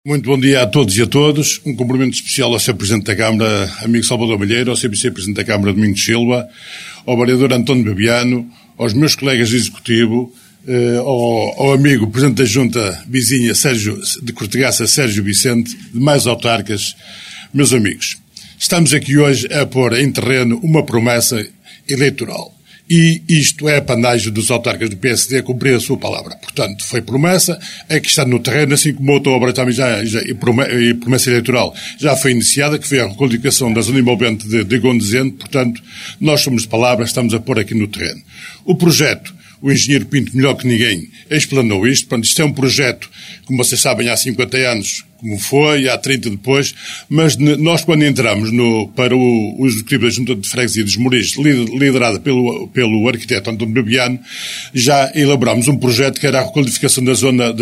Muito bom dia a todos e a todos. Um cumprimento especial ao Sr. Presidente da Câmara, amigo Salvador Malheiro, ao Sr. Vice-Presidente da Câmara, Domingos Silva, ao vereador António Bebiano, aos meus colegas de Executivo, ao amigo Presidente da Junta Vizinha de Cortegaça, Sérgio Vicente, demais autarcas, meus amigos. Estamos aqui hoje a pôr em terreno uma promessa eleitoral. E isto é a apanágio dos autarcas do PSD cumprir a sua palavra. Portanto, foi promessa, é que está no terreno, assim como outra obra também e promessa eleitoral já foi iniciada, que foi a requalificação da zona envolvente de Gondesende. Portanto, nós somos de palavra, estamos a pôr aqui no terreno. O projeto, o engenheiro Pinto, melhor que ninguém, explanou isto. Portanto, isto é um projeto, como vocês sabem, há 50 anos, como foi, há 30 depois, mas nós quando entramos para o Executivo da Junta de Freguesia dos Mouris, liderada pelo arquiteto António Bebiano, já elaborámos um projeto que era a requalificação da zona,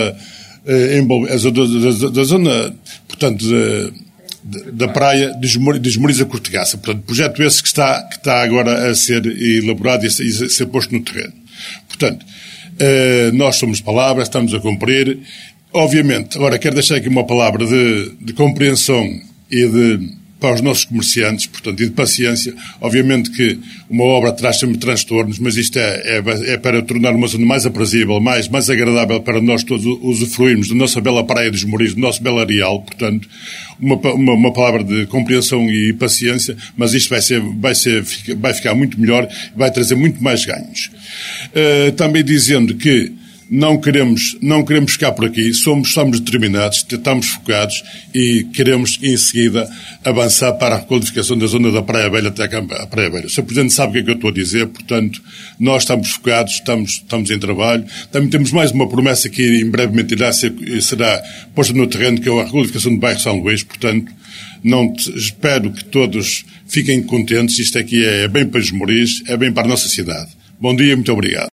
portanto, da praia dos Mouris a Cortegaça. Portanto, projeto esse que está agora a ser elaborado e a ser posto no terreno. Portanto, nós somos palavras, estamos a cumprir. Obviamente, agora quero deixar aqui uma palavra de compreensão para os nossos comerciantes, portanto, e de paciência. Obviamente que uma obra traz sempre transtornos, mas isto é para tornar uma zona mais aprazível, mais agradável para nós todos usufruirmos da nossa bela praia dos Mouris, do nosso belo areal. Portanto, uma palavra de compreensão e paciência, mas isto vai ficar muito melhor e vai trazer muito mais ganhos. Também dizendo que não queremos ficar por aqui, somos determinados, estamos focados e queremos em seguida avançar para a requalificação da zona da Praia Velha até a Praia Velha. O Sr. Presidente sabe o que é que eu estou a dizer, portanto, nós estamos focados, estamos em trabalho. Também temos mais uma promessa que em brevemente será posta no terreno, que é a requalificação do bairro São Luís. Portanto, espero que todos fiquem contentes. Isto aqui é bem para os Mouris, é bem para a nossa cidade. Bom dia, muito obrigado.